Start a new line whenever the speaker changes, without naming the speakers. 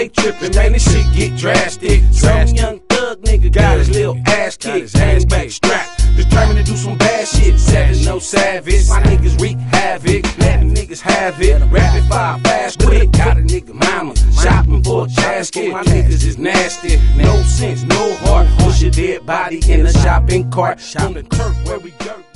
stay trippin', man, this shit get drastic. Some young thug nigga got his little ass kicked, hang back strapped, determined to do some bad shit. 7 no savage, my niggas wreak havoc, letting niggas have it. Rapid fire, fast, quick, got a nigga mama shopping for a casket. My niggas is nasty, no sense, no heart. Push a dead body in a shopping cart on the turf where we dirt.